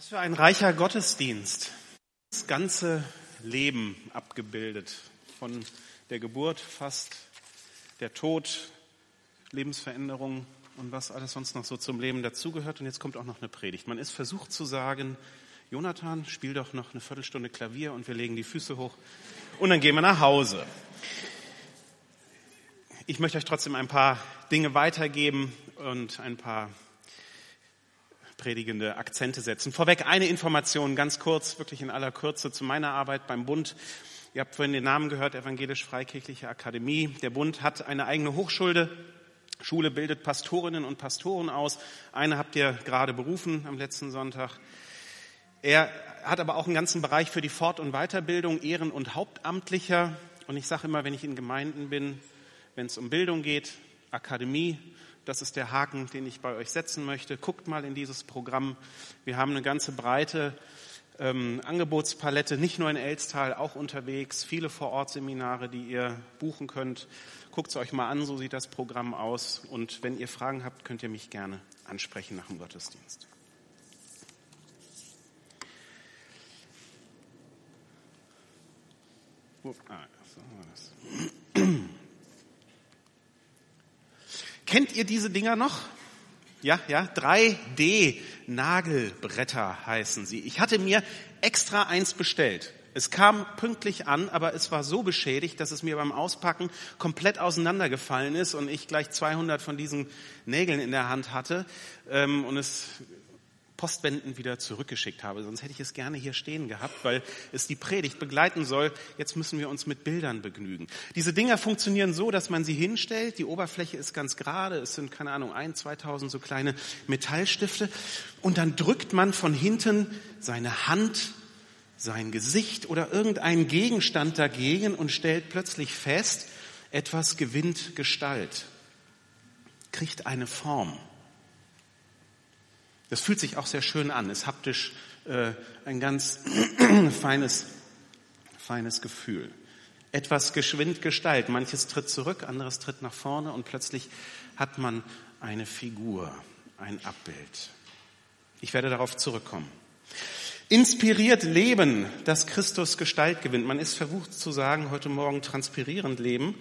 Was für ein reicher Gottesdienst. Das ganze Leben abgebildet. Von der Geburt fast, der Tod, Lebensveränderung und was alles sonst noch so zum Leben dazugehört. Und jetzt kommt auch noch eine Predigt. Man ist versucht zu sagen, Jonathan, spiel doch noch eine Viertelstunde Klavier und wir legen die Füße hoch und dann gehen wir nach Hause. Ich möchte euch trotzdem ein paar Dinge weitergeben und ein paar predigende Akzente setzen. Vorweg eine Information, ganz kurz, wirklich in aller Kürze zu meiner Arbeit beim Bund. Ihr habt vorhin den Namen gehört, Evangelisch-Freikirchliche Akademie. Der Bund hat eine eigene Hochschule. Schule bildet Pastorinnen und Pastoren aus. Eine habt ihr gerade berufen am letzten Sonntag. Er hat aber auch einen ganzen Bereich für die Fort- und Weiterbildung, Ehren- und Hauptamtlicher. Und ich sage immer, wenn ich in Gemeinden bin, wenn es um Bildung geht, Akademie, das ist der Haken, den ich bei euch setzen möchte. Guckt mal in dieses Programm. Wir haben eine ganze breite Angebotspalette, nicht nur in Elstal, auch unterwegs. Viele Vorortseminare, die ihr buchen könnt. Guckt es euch mal an, so sieht das Programm aus. Und wenn ihr Fragen habt, könnt ihr mich gerne ansprechen nach dem Gottesdienst. Kennt ihr diese Dinger noch? Ja, 3D-Nagelbretter heißen sie. Ich hatte mir extra eins bestellt. Es kam pünktlich an, aber es war so beschädigt, dass es mir beim Auspacken komplett auseinandergefallen ist und ich gleich 200 von diesen Nägeln in der Hand hatte und es postwendend wieder zurückgeschickt habe. Sonst hätte ich es gerne hier stehen gehabt, weil es die Predigt begleiten soll. Jetzt müssen wir uns mit Bildern begnügen. Diese Dinger funktionieren so, dass man sie hinstellt. Die Oberfläche ist ganz gerade. Es sind, 1.000-2.000 so kleine Metallstifte. Und dann drückt man von hinten seine Hand, sein Gesicht oder irgendeinen Gegenstand dagegen und stellt plötzlich fest, etwas gewinnt Gestalt, kriegt eine Form. Das fühlt sich auch sehr schön an, ist haptisch ein ganz feines Gefühl. Etwas geschwind Gestalt, manches tritt zurück, anderes tritt nach vorne und plötzlich hat man eine Figur, ein Abbild. Ich werde darauf zurückkommen. Inspiriert leben, dass Christus Gestalt gewinnt. Man ist versucht zu sagen, heute Morgen transpirierend leben.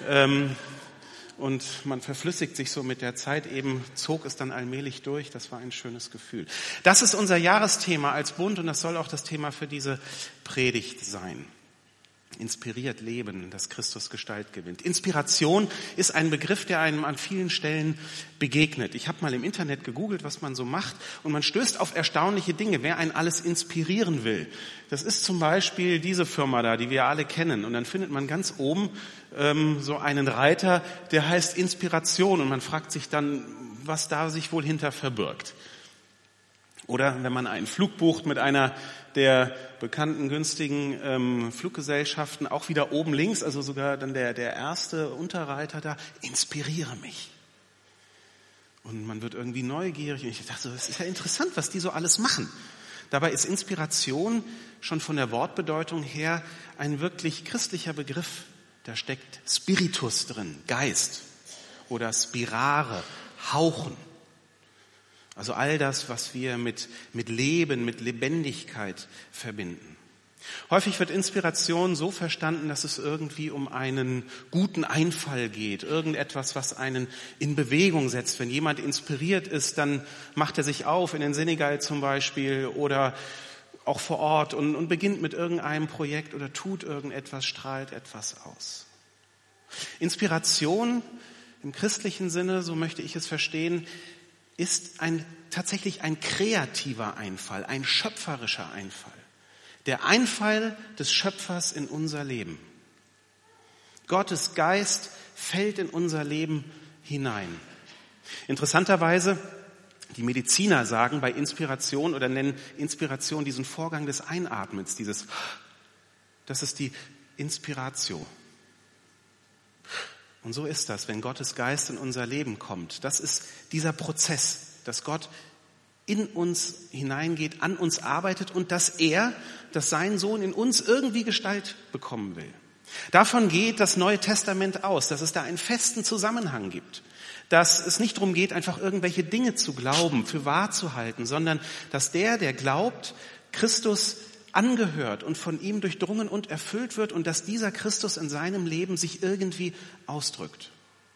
Und man verflüssigt sich so mit der Zeit, eben zog es dann allmählich durch, das war ein schönes Gefühl. Das ist unser Jahresthema als Bund und das soll auch das Thema für diese Predigt sein. Inspiriert leben, dass Christus Gestalt gewinnt. Inspiration ist ein Begriff, der einem an vielen Stellen begegnet. Ich habe mal im Internet gegoogelt, was man so macht und man stößt auf erstaunliche Dinge, wer einen alles inspirieren will. Das ist zum Beispiel diese Firma da, die wir alle kennen und dann findet man ganz oben so einen Reiter, der heißt Inspiration und man fragt sich dann, was da sich wohl hinter verbirgt. Oder wenn man einen Flug bucht mit einer der bekannten günstigen Fluggesellschaften, auch wieder oben links, also sogar dann der erste Unterreiter da, inspiriere mich. Und man wird irgendwie neugierig und ich dachte, das ist ja interessant, was die so alles machen. Dabei ist Inspiration schon von der Wortbedeutung her ein wirklich christlicher Begriff. Da steckt Spiritus drin, Geist oder Spirare, Hauchen. Also all das, was wir mit Leben, mit Lebendigkeit verbinden. Häufig wird Inspiration so verstanden, dass es irgendwie um einen guten Einfall geht, irgendetwas, was einen in Bewegung setzt. Wenn jemand inspiriert ist, dann macht er sich auf, in den Senegal zum Beispiel oder auch vor Ort und beginnt mit irgendeinem Projekt oder tut irgendetwas, strahlt etwas aus. Inspiration im christlichen Sinne, so möchte ich es verstehen, ist tatsächlich ein kreativer Einfall, ein schöpferischer Einfall. Der Einfall des Schöpfers in unser Leben. Gottes Geist fällt in unser Leben hinein. Interessanterweise, die Mediziner sagen bei Inspiration oder nennen Inspiration diesen Vorgang des Einatmens, das ist die Inspiratio. Und so ist das, wenn Gottes Geist in unser Leben kommt. Das ist dieser Prozess, dass Gott in uns hineingeht, an uns arbeitet und dass sein Sohn in uns irgendwie Gestalt bekommen will. Davon geht das Neue Testament aus, dass es da einen festen Zusammenhang gibt. Dass es nicht darum geht, einfach irgendwelche Dinge zu glauben, für wahr zu halten, sondern dass der glaubt, Christus angehört und von ihm durchdrungen und erfüllt wird und dass dieser Christus in seinem Leben sich irgendwie ausdrückt.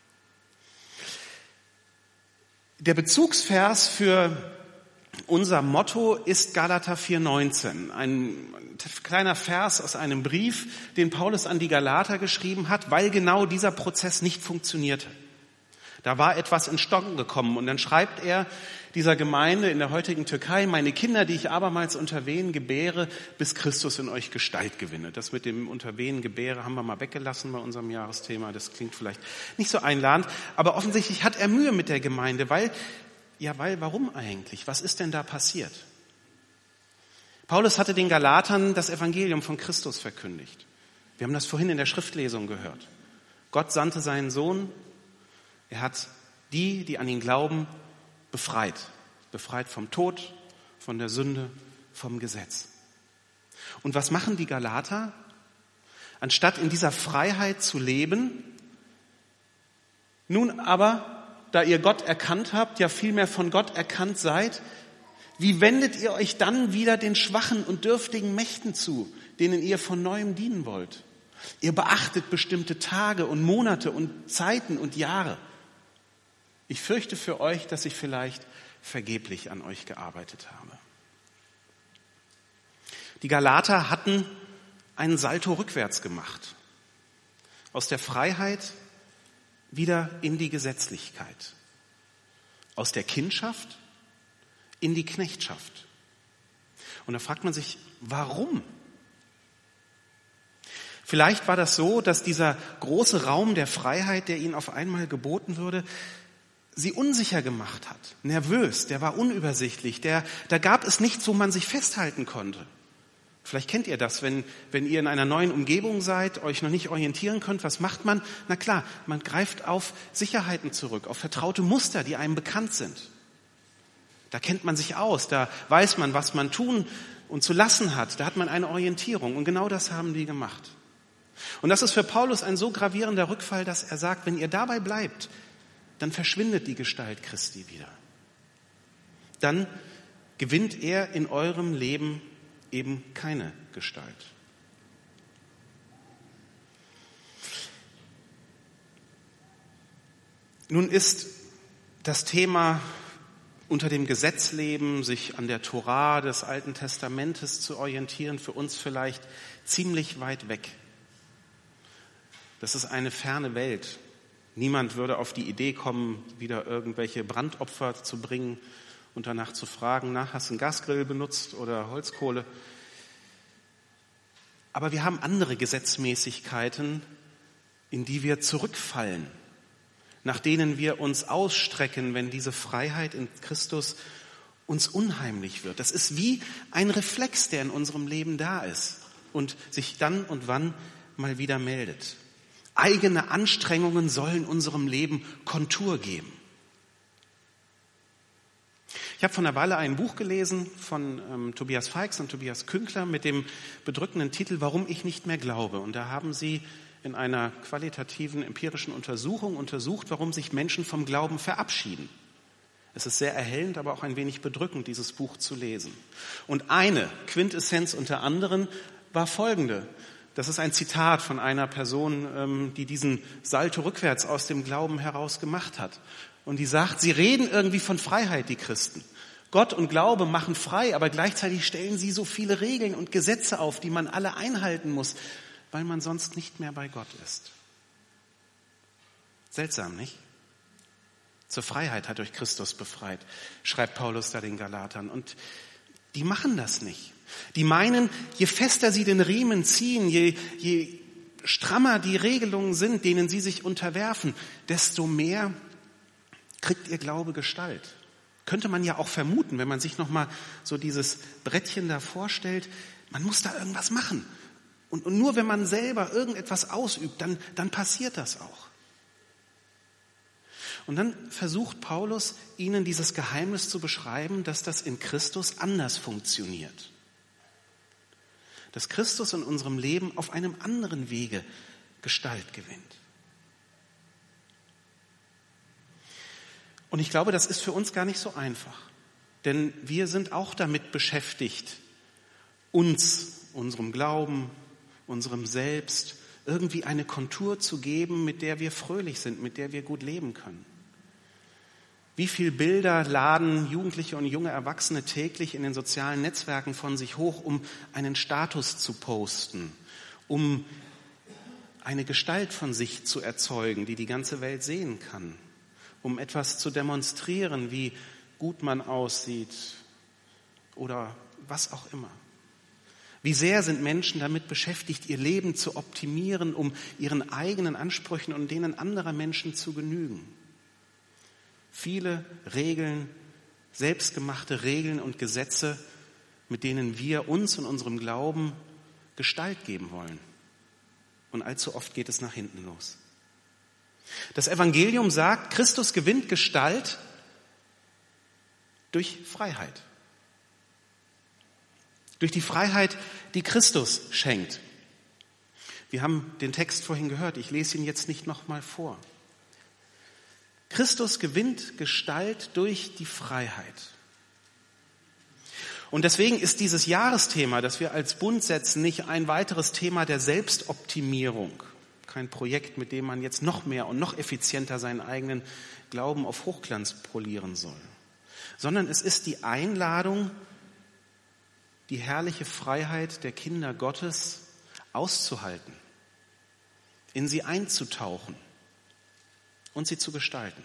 Der Bezugsvers für unser Motto ist Galater 4,19, ein kleiner Vers aus einem Brief, den Paulus an die Galater geschrieben hat, weil genau dieser Prozess nicht funktionierte. Da war etwas in Stocken gekommen und dann schreibt er dieser Gemeinde in der heutigen Türkei: Meine Kinder, die ich abermals unter Wehen gebäre, bis Christus in euch Gestalt gewinne. Das mit dem unter Wehen gebäre haben wir mal weggelassen bei unserem Jahresthema. Das klingt vielleicht nicht so einladend, aber offensichtlich hat er Mühe mit der Gemeinde, weil warum eigentlich? Was ist denn da passiert? Paulus hatte den Galatern das Evangelium von Christus verkündigt. Wir haben das vorhin in der Schriftlesung gehört. Gott sandte seinen Sohn. Er hat die an ihn glauben, befreit. Befreit vom Tod, von der Sünde, vom Gesetz. Und was machen die Galater? Anstatt in dieser Freiheit zu leben, nun aber, da ihr Gott erkannt habt, ja vielmehr von Gott erkannt seid, wie wendet ihr euch dann wieder den schwachen und dürftigen Mächten zu, denen ihr von Neuem dienen wollt? Ihr beachtet bestimmte Tage und Monate und Zeiten und Jahre. Ich fürchte für euch, dass ich vielleicht vergeblich an euch gearbeitet habe. Die Galater hatten einen Salto rückwärts gemacht. Aus der Freiheit wieder in die Gesetzlichkeit. Aus der Kindschaft in die Knechtschaft. Und da fragt man sich, warum? Vielleicht war das so, dass dieser große Raum der Freiheit, der ihnen auf einmal geboten würde, sie unsicher gemacht hat, nervös, der war unübersichtlich, da gab es nichts, wo man sich festhalten konnte. Vielleicht kennt ihr das, wenn ihr in einer neuen Umgebung seid, euch noch nicht orientieren könnt, was macht man? Na klar, man greift auf Sicherheiten zurück, auf vertraute Muster, die einem bekannt sind. Da kennt man sich aus, da weiß man, was man tun und zu lassen hat, da hat man eine Orientierung und genau das haben die gemacht. Und das ist für Paulus ein so gravierender Rückfall, dass er sagt, wenn ihr dabei bleibt, dann verschwindet die Gestalt Christi wieder. Dann gewinnt er in eurem Leben eben keine Gestalt. Nun ist das Thema unter dem Gesetz leben, sich an der Tora des Alten Testamentes zu orientieren, für uns vielleicht ziemlich weit weg. Das ist eine ferne Welt. Niemand würde auf die Idee kommen, wieder irgendwelche Brandopfer zu bringen und danach zu fragen, hast du einen Gasgrill benutzt oder Holzkohle? Aber wir haben andere Gesetzmäßigkeiten, in die wir zurückfallen, nach denen wir uns ausstrecken, wenn diese Freiheit in Christus uns unheimlich wird. Das ist wie ein Reflex, der in unserem Leben da ist und sich dann und wann mal wieder meldet. Eigene Anstrengungen sollen unserem Leben Kontur geben. Ich habe vor einer Weile ein Buch gelesen von Tobias Feix und Tobias Künkler mit dem bedrückenden Titel »Warum ich nicht mehr glaube«. Und da haben sie in einer qualitativen, empirischen Untersuchung untersucht, warum sich Menschen vom Glauben verabschieden. Es ist sehr erhellend, aber auch ein wenig bedrückend, dieses Buch zu lesen. Und eine Quintessenz unter anderem war folgende. Das ist ein Zitat von einer Person, die diesen Salto rückwärts aus dem Glauben heraus gemacht hat. Und die sagt, sie reden irgendwie von Freiheit, die Christen. Gott und Glaube machen frei, aber gleichzeitig stellen sie so viele Regeln und Gesetze auf, die man alle einhalten muss, weil man sonst nicht mehr bei Gott ist. Seltsam, nicht? Zur Freiheit hat euch Christus befreit, schreibt Paulus da den Galatern. Und die machen das nicht. Die meinen, je fester sie den Riemen ziehen, je strammer die Regelungen sind, denen sie sich unterwerfen, desto mehr kriegt ihr Glaube Gestalt. Könnte man ja auch vermuten, wenn man sich nochmal so dieses Brettchen da vorstellt, man muss da irgendwas machen. Und nur wenn man selber irgendetwas ausübt, dann passiert das auch. Und dann versucht Paulus, ihnen dieses Geheimnis zu beschreiben, dass das in Christus anders funktioniert. Dass Christus in unserem Leben auf einem anderen Wege Gestalt gewinnt. Und ich glaube, das ist für uns gar nicht so einfach. Denn wir sind auch damit beschäftigt, uns, unserem Glauben, unserem Selbst irgendwie eine Kontur zu geben, mit der wir fröhlich sind, mit der wir gut leben können. Wie viele Bilder laden Jugendliche und junge Erwachsene täglich in den sozialen Netzwerken von sich hoch, um einen Status zu posten, um eine Gestalt von sich zu erzeugen, die die ganze Welt sehen kann, um etwas zu demonstrieren, wie gut man aussieht oder was auch immer. Wie sehr sind Menschen damit beschäftigt, ihr Leben zu optimieren, um ihren eigenen Ansprüchen und denen anderer Menschen zu genügen. Viele Regeln, selbstgemachte Regeln und Gesetze, mit denen wir uns und unserem Glauben Gestalt geben wollen. Und allzu oft geht es nach hinten los. Das Evangelium sagt, Christus gewinnt Gestalt durch Freiheit. Durch die Freiheit, die Christus schenkt. Wir haben den Text vorhin gehört, ich lese ihn jetzt nicht nochmal vor. Christus gewinnt Gestalt durch die Freiheit. Und deswegen ist dieses Jahresthema, das wir als Bund setzen, nicht ein weiteres Thema der Selbstoptimierung. Kein Projekt, mit dem man jetzt noch mehr und noch effizienter seinen eigenen Glauben auf Hochglanz polieren soll. Sondern es ist die Einladung, die herrliche Freiheit der Kinder Gottes auszuhalten, in sie einzutauchen und sie zu gestalten.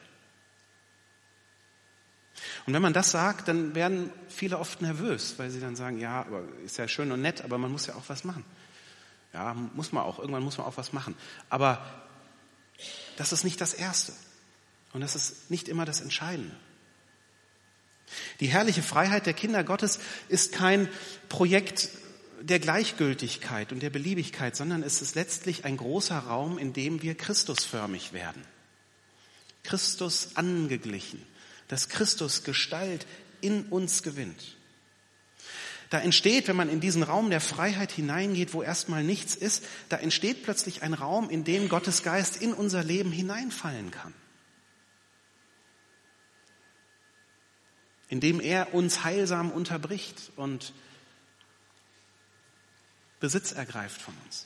Und wenn man das sagt, dann werden viele oft nervös, weil sie dann sagen, ja, aber ist ja schön und nett, aber man muss ja auch was machen. Ja, irgendwann muss man auch was machen. Aber das ist nicht das Erste und das ist nicht immer das Entscheidende. Die herrliche Freiheit der Kinder Gottes ist kein Projekt der Gleichgültigkeit und der Beliebigkeit, sondern es ist letztlich ein großer Raum, in dem wir Christusförmig werden. Christus angeglichen, dass Christus Gestalt in uns gewinnt. Da entsteht, wenn man in diesen Raum der Freiheit hineingeht, wo erstmal nichts ist, da entsteht plötzlich ein Raum, in dem Gottes Geist in unser Leben hineinfallen kann. In dem er uns heilsam unterbricht und Besitz ergreift von uns.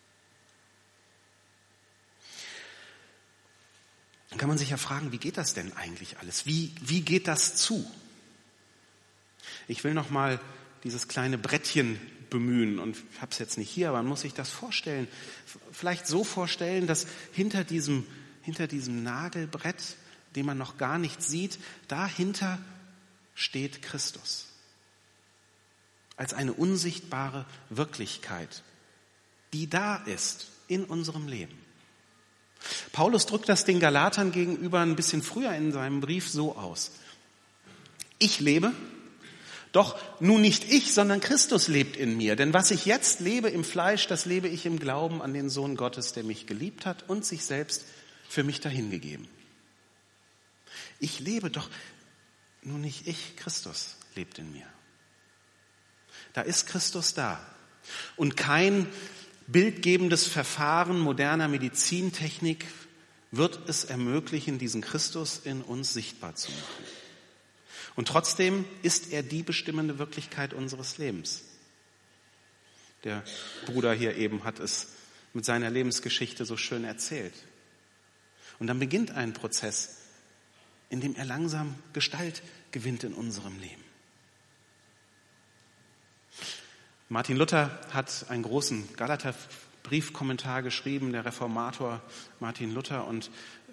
Dann kann man sich ja fragen, wie geht das denn eigentlich alles? Wie geht das zu? Ich will noch mal dieses kleine Brettchen bemühen und ich habe es jetzt nicht hier, aber man muss sich das vorstellen. Vielleicht so vorstellen, dass hinter diesem Nagelbrett, den man noch gar nicht sieht, dahinter steht Christus. Als eine unsichtbare Wirklichkeit, die da ist in unserem Leben. Paulus drückt das den Galatern gegenüber ein bisschen früher in seinem Brief so aus. Ich lebe, doch nun nicht ich, sondern Christus lebt in mir. Denn was ich jetzt lebe im Fleisch, das lebe ich im Glauben an den Sohn Gottes, der mich geliebt hat und sich selbst für mich dahingegeben. Ich lebe, doch nun nicht ich, Christus lebt in mir. Da ist Christus da. Und kein bildgebendes Verfahren moderner Medizintechnik wird es ermöglichen, diesen Christus in uns sichtbar zu machen. Und trotzdem ist er die bestimmende Wirklichkeit unseres Lebens. Der Bruder hier eben hat es mit seiner Lebensgeschichte so schön erzählt. Und dann beginnt ein Prozess, in dem er langsam Gestalt gewinnt in unserem Leben. Martin Luther hat einen großen Galaterbriefkommentar geschrieben, der Reformator Martin Luther, und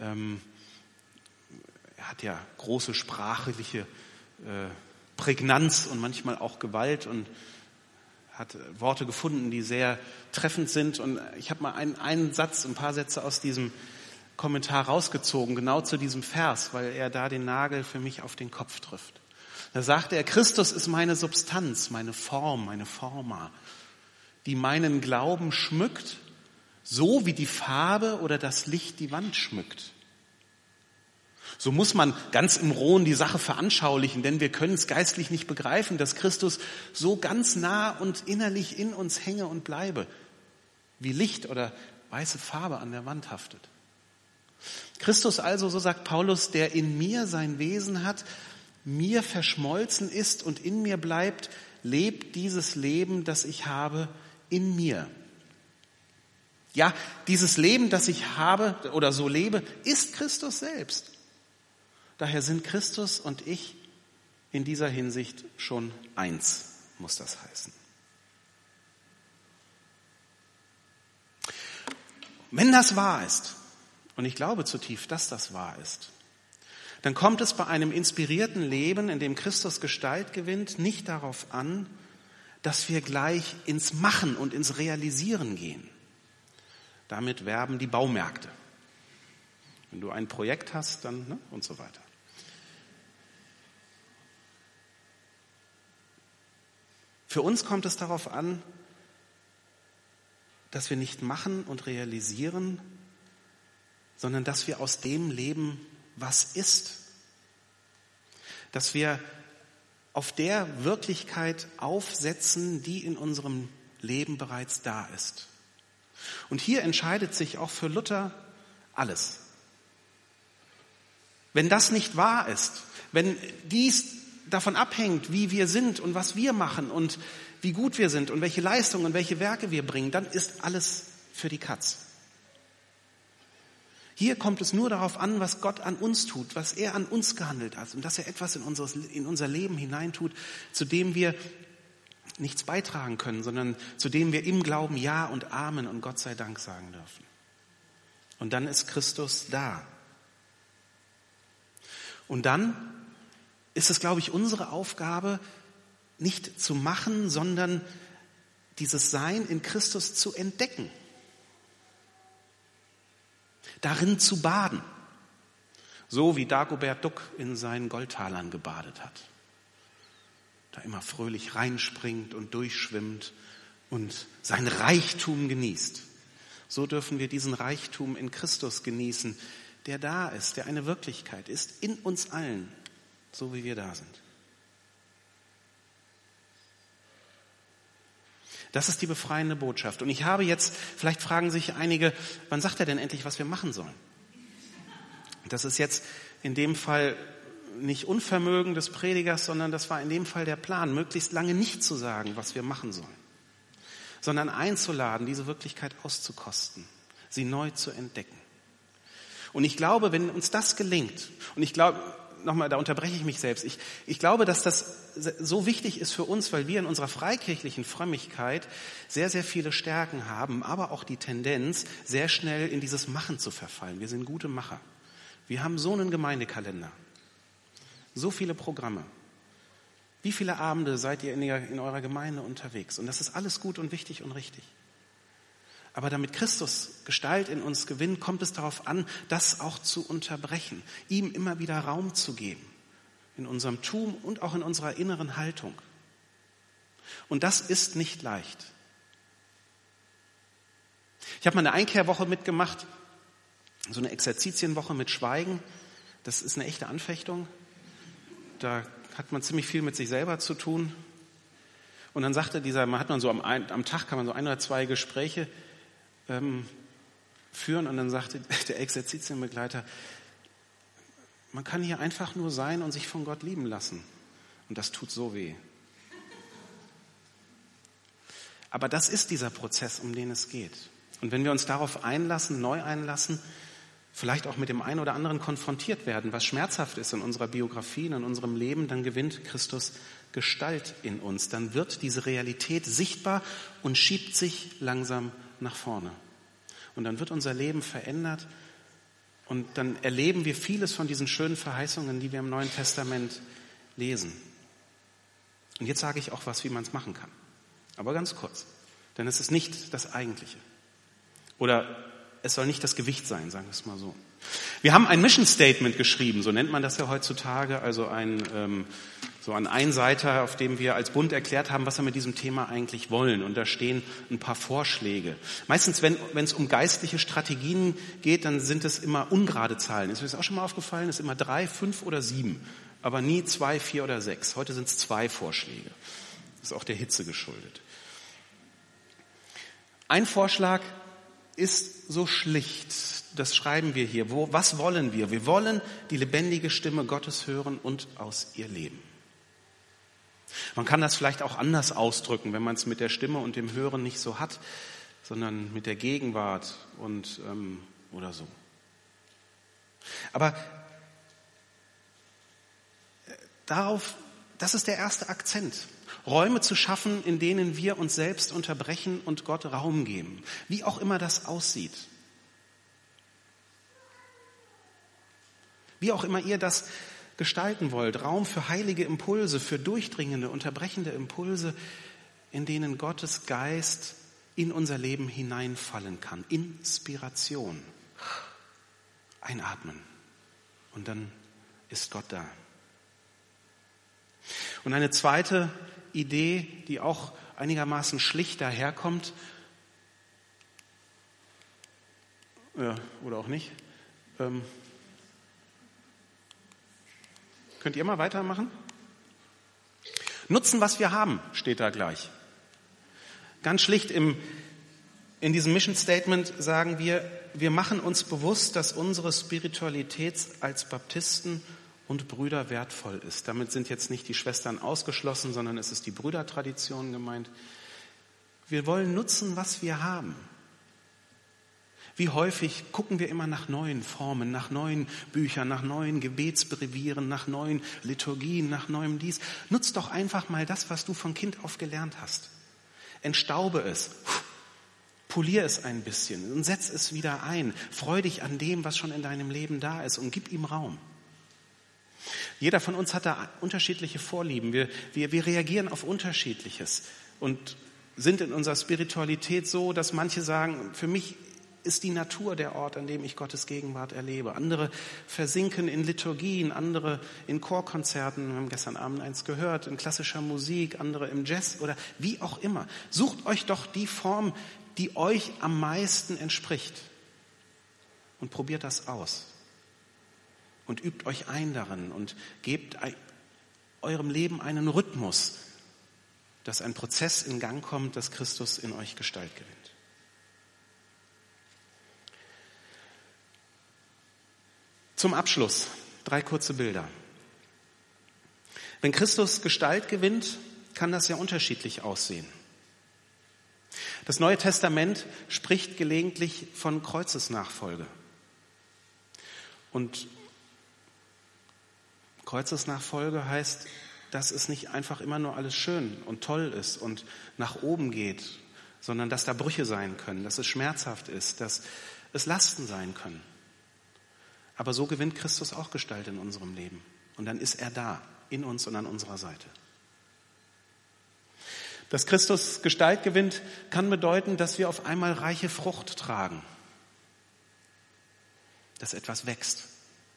er hat ja große sprachliche Prägnanz und manchmal auch Gewalt und hat Worte gefunden, die sehr treffend sind. Und ich habe mal einen Satz, ein paar Sätze aus diesem Kommentar rausgezogen, genau zu diesem Vers, weil er da den Nagel für mich auf den Kopf trifft. Da sagte er, Christus ist meine Substanz, meine Form, meine Forma, die meinen Glauben schmückt, so wie die Farbe oder das Licht die Wand schmückt. So muss man ganz im Rohen die Sache veranschaulichen, denn wir können es geistlich nicht begreifen, dass Christus so ganz nah und innerlich in uns hänge und bleibe, wie Licht oder weiße Farbe an der Wand haftet. Christus also, so sagt Paulus, der in mir sein Wesen hat, mir verschmolzen ist und in mir bleibt, lebt dieses Leben, das ich habe, in mir. Ja, dieses Leben, das ich habe oder so lebe, ist Christus selbst. Daher sind Christus und ich in dieser Hinsicht schon eins, muss das heißen. Wenn das wahr ist, und ich glaube zutiefst, dass das wahr ist, dann kommt es bei einem inspirierten Leben, in dem Christus Gestalt gewinnt, nicht darauf an, dass wir gleich ins Machen und ins Realisieren gehen. Damit werben die Baumärkte. Wenn du ein Projekt hast, dann und so weiter. Für uns kommt es darauf an, dass wir nicht machen und realisieren, sondern dass wir aus dem leben, was ist. Dass wir auf der Wirklichkeit aufsetzen, die in unserem Leben bereits da ist. Und hier entscheidet sich auch für Luther alles. Wenn das nicht wahr ist, wenn dies davon abhängt, wie wir sind und was wir machen und wie gut wir sind und welche Leistungen und welche Werke wir bringen, dann ist alles für die Katz. Hier kommt es nur darauf an, was Gott an uns tut, was er an uns gehandelt hat und dass er etwas in unser Leben hineintut, zu dem wir nichts beitragen können, sondern zu dem wir im Glauben Ja und Amen und Gott sei Dank sagen dürfen. Und dann ist Christus da. Und dann ist es, glaube ich, unsere Aufgabe, nicht zu machen, sondern dieses Sein in Christus zu entdecken. Darin zu baden, so wie Dagobert Duck in seinen Goldtalern gebadet hat. Da immer fröhlich reinspringt und durchschwimmt und sein Reichtum genießt. So dürfen wir diesen Reichtum in Christus genießen, der da ist, der eine Wirklichkeit ist, in uns allen, so wie wir da sind. Das ist die befreiende Botschaft. Und ich habe jetzt, vielleicht fragen sich einige, wann sagt er denn endlich, was wir machen sollen? Das ist jetzt in dem Fall nicht Unvermögen des Predigers, sondern das war in dem Fall der Plan, möglichst lange nicht zu sagen, was wir machen sollen, sondern einzuladen, diese Wirklichkeit auszukosten, sie neu zu entdecken. Und ich glaube, wenn uns das gelingt, und ich glaube, nochmal, da unterbreche ich mich selbst. Ich glaube, dass das so wichtig ist für uns, weil wir in unserer freikirchlichen Frömmigkeit sehr, sehr viele Stärken haben, aber auch die Tendenz, sehr schnell in dieses Machen zu verfallen. Wir sind gute Macher. Wir haben so einen Gemeindekalender, so viele Programme. Wie viele Abende seid ihr in eurer Gemeinde unterwegs? Und das ist alles gut und wichtig und richtig. Aber damit Christus Gestalt in uns gewinnt, kommt es darauf an, das auch zu unterbrechen, ihm immer wieder Raum zu geben, in unserem Tun und auch in unserer inneren Haltung. Und das ist nicht leicht. Ich habe mal eine Einkehrwoche mitgemacht, so eine Exerzitienwoche mit Schweigen. Das ist eine echte Anfechtung. Da hat man ziemlich viel mit sich selber zu tun. Und dann sagte am Tag kann man so 1 oder 2 Gespräche führen und dann sagte der Exerzitienbegleiter, man kann hier einfach nur sein und sich von Gott lieben lassen. Und das tut so weh. Aber das ist dieser Prozess, um den es geht. Und wenn wir uns darauf einlassen, neu einlassen, vielleicht auch mit dem einen oder anderen konfrontiert werden, was schmerzhaft ist in unserer Biografie, in unserem Leben, dann gewinnt Christus Gestalt in uns. Dann wird diese Realität sichtbar und schiebt sich langsam nach vorne. Und dann wird unser Leben verändert und dann erleben wir vieles von diesen schönen Verheißungen, die wir im Neuen Testament lesen. Und jetzt sage ich auch was, wie man es machen kann. Aber ganz kurz, denn es ist nicht das Eigentliche. Oder es soll nicht das Gewicht sein, sagen wir es mal so. Wir haben ein Mission Statement geschrieben, so nennt man das ja heutzutage, also ein Einseiter, auf dem wir als Bund erklärt haben, was wir mit diesem Thema eigentlich wollen. Und da stehen ein paar Vorschläge. Meistens, wenn es um geistliche Strategien geht, dann sind es immer ungerade Zahlen. Ist mir das auch schon mal aufgefallen? Es ist immer 3, 5 oder 7, aber nie 2, 4 oder 6. Heute sind es 2 Vorschläge. Das ist auch der Hitze geschuldet. Ein Vorschlag ist so schlicht. Das schreiben wir hier. Was wollen wir? Wir wollen die lebendige Stimme Gottes hören und aus ihr leben. Man kann das vielleicht auch anders ausdrücken, wenn man es mit der Stimme und dem Hören nicht so hat, sondern mit der Gegenwart und oder so. Aber das ist der erste Akzent. Räume zu schaffen, in denen wir uns selbst unterbrechen und Gott Raum geben. Wie auch immer das aussieht. Wie auch immer ihr das gestalten wollt. Raum für heilige Impulse, für durchdringende, unterbrechende Impulse, in denen Gottes Geist in unser Leben hineinfallen kann. Inspiration. Einatmen. Und dann ist Gott da. Und eine zweite Idee, die auch einigermaßen schlicht daherkommt, oder auch nicht. Könnt ihr mal weitermachen? Nutzen, was wir haben, steht da gleich. Ganz schlicht in diesem Mission Statement sagen wir machen uns bewusst, dass unsere Spiritualität als Baptisten und Brüder wertvoll ist. Damit sind jetzt nicht die Schwestern ausgeschlossen, sondern es ist die Brüdertradition gemeint. Wir wollen nutzen, was wir haben. Wie häufig gucken wir immer nach neuen Formen, nach neuen Büchern, nach neuen Gebetsbrevieren, nach neuen Liturgien, nach neuem dies. Nutz doch einfach mal das, was du von Kind auf gelernt hast. Entstaube es, polier es ein bisschen und setz es wieder ein. Freu dich an dem, was schon in deinem Leben da ist und gib ihm Raum. Jeder von uns hat da unterschiedliche Vorlieben. Wir reagieren auf Unterschiedliches und sind in unserer Spiritualität so, dass manche sagen, für mich ist die Natur der Ort, an dem ich Gottes Gegenwart erlebe. Andere versinken in Liturgien, andere in Chorkonzerten, wir haben gestern Abend eins gehört, in klassischer Musik, andere im Jazz oder wie auch immer. Sucht euch doch die Form, die euch am meisten entspricht und probiert das aus. Und übt euch ein darin und gebt eurem Leben einen Rhythmus, dass ein Prozess in Gang kommt, dass Christus in euch Gestalt gewinnt. Zum Abschluss 3 kurze Bilder. Wenn Christus Gestalt gewinnt, kann das ja unterschiedlich aussehen. Das Neue Testament spricht gelegentlich von Kreuzesnachfolge. Und Kreuzesnachfolge heißt, dass es nicht einfach immer nur alles schön und toll ist und nach oben geht, sondern dass da Brüche sein können, dass es schmerzhaft ist, dass es Lasten sein können. Aber so gewinnt Christus auch Gestalt in unserem Leben. Und dann ist er da, in uns und an unserer Seite. Dass Christus Gestalt gewinnt, kann bedeuten, dass wir auf einmal reiche Frucht tragen. Dass etwas wächst.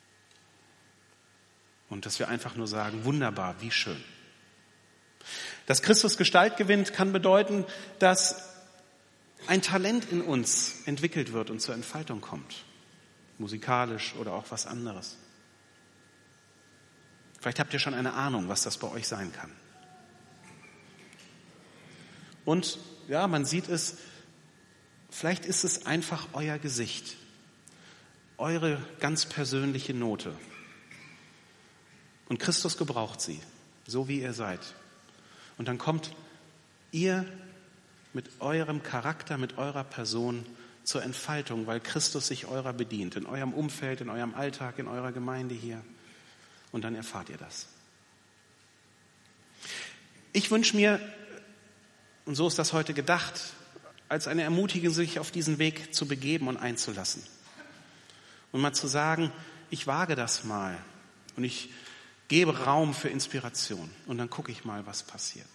Und dass wir einfach nur sagen, wunderbar, wie schön. Dass Christus Gestalt gewinnt, kann bedeuten, dass ein Talent in uns entwickelt wird und zur Entfaltung kommt. Musikalisch oder auch was anderes. Vielleicht habt ihr schon eine Ahnung, was das bei euch sein kann. Und ja, man sieht es, vielleicht ist es einfach euer Gesicht, eure ganz persönliche Note. Und Christus gebraucht sie, so wie ihr seid. Und dann kommt ihr mit eurem Charakter, mit eurer Person zur Entfaltung, weil Christus sich eurer bedient, in eurem Umfeld, in eurem Alltag, in eurer Gemeinde hier. Und dann erfahrt ihr das. Ich wünsche mir, und so ist das heute gedacht, als eine Ermutigung, sich auf diesen Weg zu begeben und einzulassen. Und mal zu sagen, ich wage das mal und ich gebe Raum für Inspiration und dann gucke ich mal, was passiert.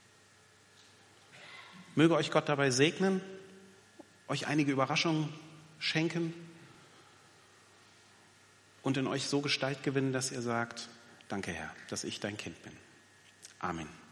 Möge euch Gott dabei segnen, euch einige Überraschungen schenken und in euch so Gestalt gewinnen, dass ihr sagt, danke Herr, dass ich dein Kind bin. Amen.